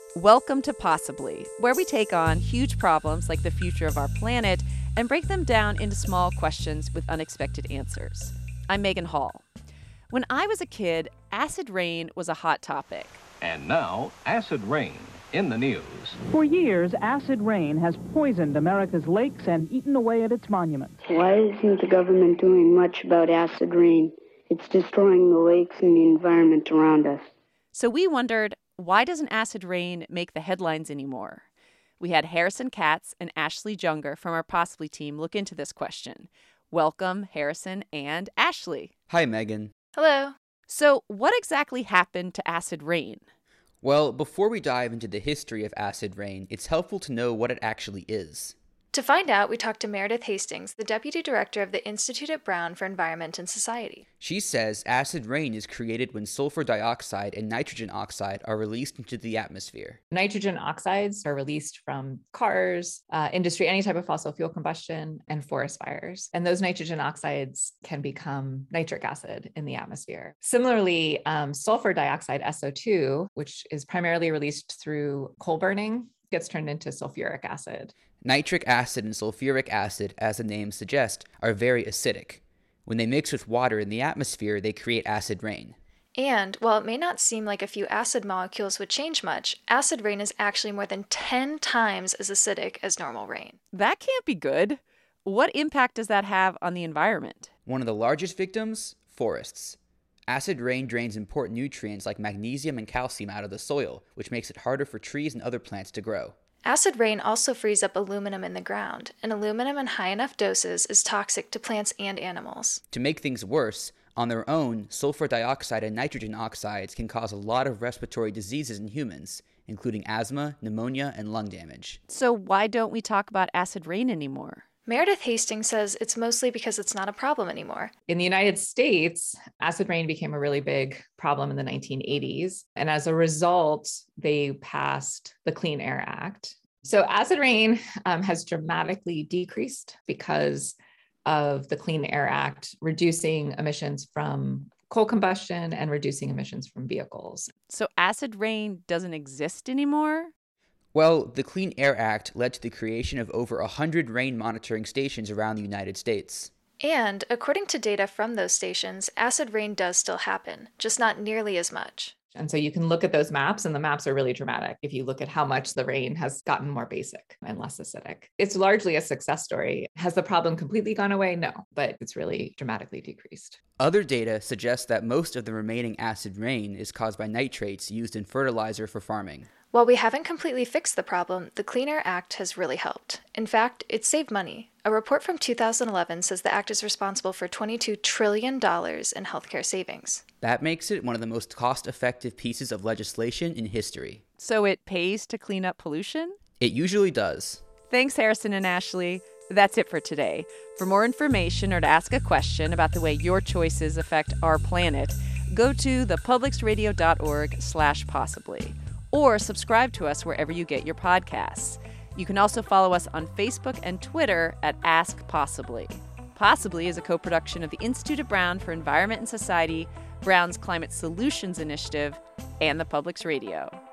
Welcome to Possibly, where we take on huge problems like the future of our planet and break them down into small questions with unexpected answers. I'm Megan Hall. When I was a kid, acid rain was a hot topic. And now, acid rain in the news. For years, acid rain has poisoned America's lakes and eaten away at its monuments. Why isn't the government doing much about acid rain? It's destroying the lakes and the environment around us. So we wondered, why doesn't acid rain make the headlines anymore? We had Harrison Katz and Ashley Junger from our Possibly team look into this question. Welcome, Harrison and Ashley. Hi, Megan. Hello. So what exactly happened to acid rain? Well, before we dive into the history of acid rain, it's helpful to know what it actually is. To find out, we talked to Meredith Hastings, the Deputy Director of the Institute at Brown for Environment and Society. She says acid rain is created when sulfur dioxide and nitrogen oxide are released into the atmosphere. Nitrogen oxides are released from cars, industry, any type of fossil fuel combustion, and forest fires. And those nitrogen oxides can become nitric acid in the atmosphere. Similarly, sulfur dioxide, SO2, which is primarily released through coal burning, gets turned into sulfuric acid. Nitric acid and sulfuric acid, as the names suggest, are very acidic. When they mix with water in the atmosphere, they create acid rain. And while it may not seem like a few acid molecules would change much, acid rain is actually more than 10 times as acidic as normal rain. That can't be good. What impact does that have on the environment? One of the largest victims? Forests. Acid rain drains important nutrients like magnesium and calcium out of the soil, which makes it harder for trees and other plants to grow. Acid rain also frees up aluminum in the ground, and aluminum in high enough doses is toxic to plants and animals. To make things worse, on their own, sulfur dioxide and nitrogen oxides can cause a lot of respiratory diseases in humans, including asthma, pneumonia, and lung damage. So why don't we talk about acid rain anymore? Meredith Hastings says it's mostly because it's not a problem anymore. In the United States, acid rain became a really big problem in the 1980s. And as a result, they passed the Clean Air Act. So acid rain has dramatically decreased because of the Clean Air Act, reducing emissions from coal combustion and reducing emissions from vehicles. So acid rain doesn't exist anymore? Well, the Clean Air Act led to the creation of over 100 rain monitoring stations around the United States. And according to data from those stations, acid rain does still happen, just not nearly as much. And so you can look at those maps, and the maps are really dramatic if you look at how much the rain has gotten more basic and less acidic. It's largely a success story. Has the problem completely gone away? No, but it's really dramatically decreased. Other data suggests that most of the remaining acid rain is caused by nitrates used in fertilizer for farming. While we haven't completely fixed the problem, the Clean Air Act has really helped. In fact, it saved money. A report from 2011 says the act is responsible for $22 trillion in healthcare savings. That makes it one of the most cost-effective pieces of legislation in history. So it pays to clean up pollution? It usually does. Thanks, Harrison and Ashley. That's it for today. For more information or to ask a question about the way your choices affect our planet, go to thepublicsradio.org/possibly. Or subscribe to us wherever you get your podcasts. You can also follow us on Facebook and Twitter at Ask Possibly. Possibly is a co-production of the Institute at Brown for Environment and Society, Brown's Climate Solutions Initiative, and the Public's Radio.